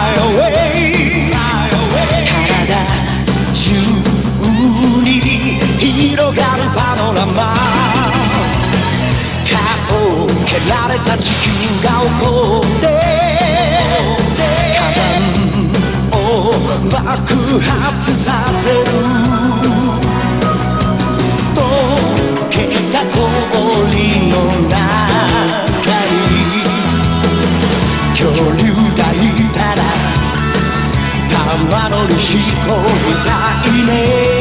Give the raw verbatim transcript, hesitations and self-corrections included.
away 体中に広がるパノラマ顔を蹴られた地球が怒って火山を爆発させる溶けた氷の中に恐竜がいたら玉乗り飛行みたいね